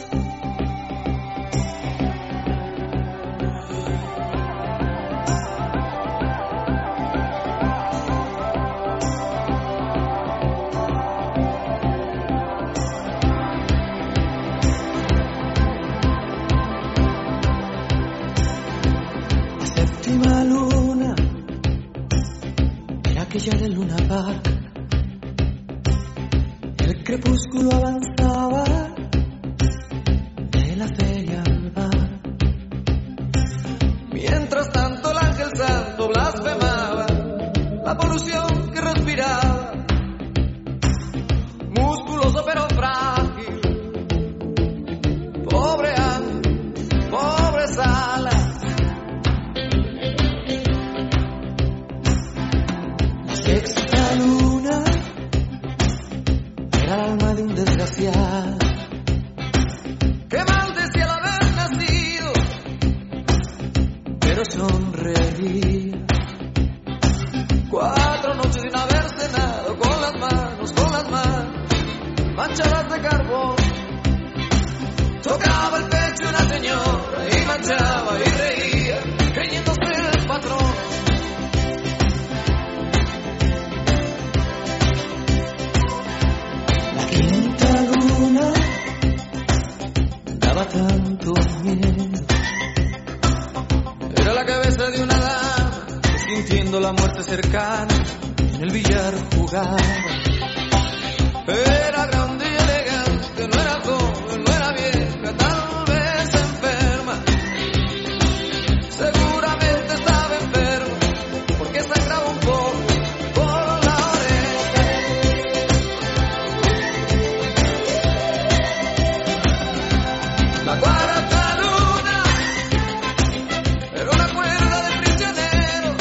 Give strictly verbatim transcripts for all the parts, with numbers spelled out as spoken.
La luna era aquella de Luna Park. El crepúsculo avanzaba de la feria al bar. Mientras tanto el ángel santo blasfemaba la polución que respiraba, musculoso pero frágil. Pobre ángel, pobre Sala. Sexta luna era el alma de un desgraciado que maldecía el haber nacido, pero sonreía. Cuatro noches sin haber cenado, con las manos, con las manos manchadas de carbón. Tocaba el pecho una señora y manchaba y reía, creyéndose el patrón. Quinta luna daba tanto miedo. Era la cabeza de una dama que, sintiendo la muerte cercana, en el billar jugaba. Era grande y elegante, no era joven, no era vieja, tal vez enferma. Seguramente estaba enferma porque sangraba un poco. La cuarta luna era una cuerda de prisioneros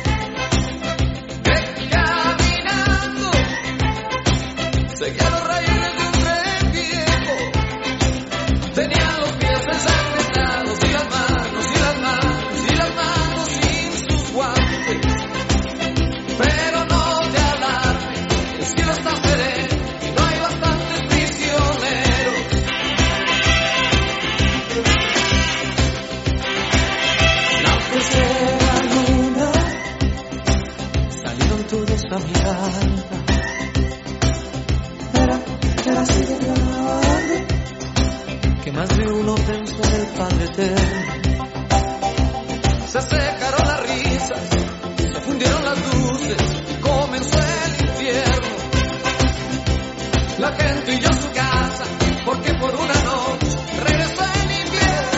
que caminando seguía los raíles de un tren viejo. Tenía los pies ensangrentados y las manos, y las manos, y las manos sin sus guantes. Pero no te alarmes, el cielo está sereno y no hay bastantes prisioneros. Tercera luna salieron todos a mirarla. Era, era así de grande que más de uno pensó en el Padre Eterno. Se secaron las risas, se fundieron las luces y comenzó el infierno. La gente huyó a su casa porque por una noche regresó el invierno.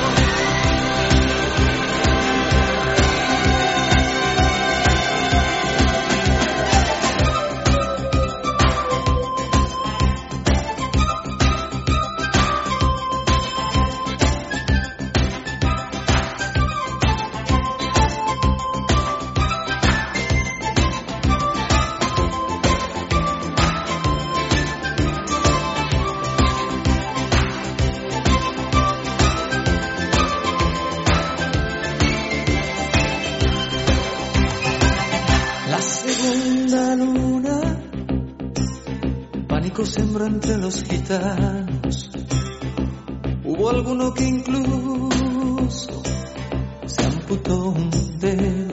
Segunda luna, pánico sembró entre los gitanos. Hubo alguno que incluso se amputó un dedo.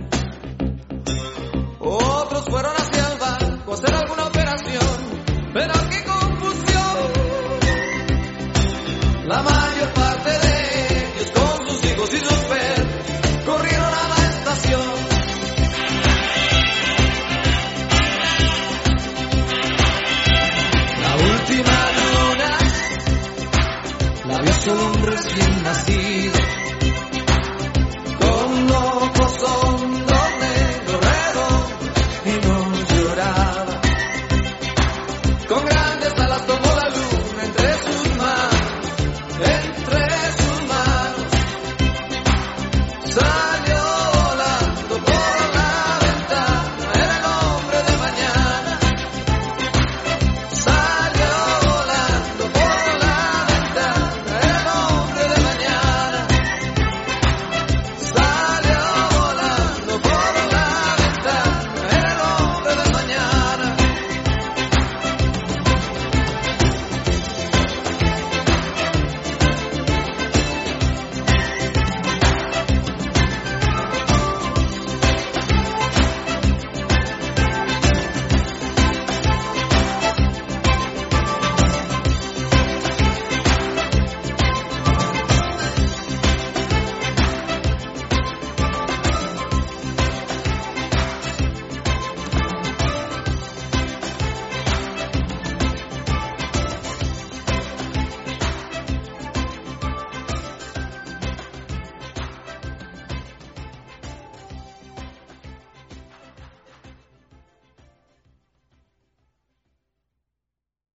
Otros fueron hacia el banco a hacer alguna operación, pero qué confusión. La mayor parte de ellos con sus hijos y sus perros corrieron a la estación. La última luna la vio solo un recién nacido.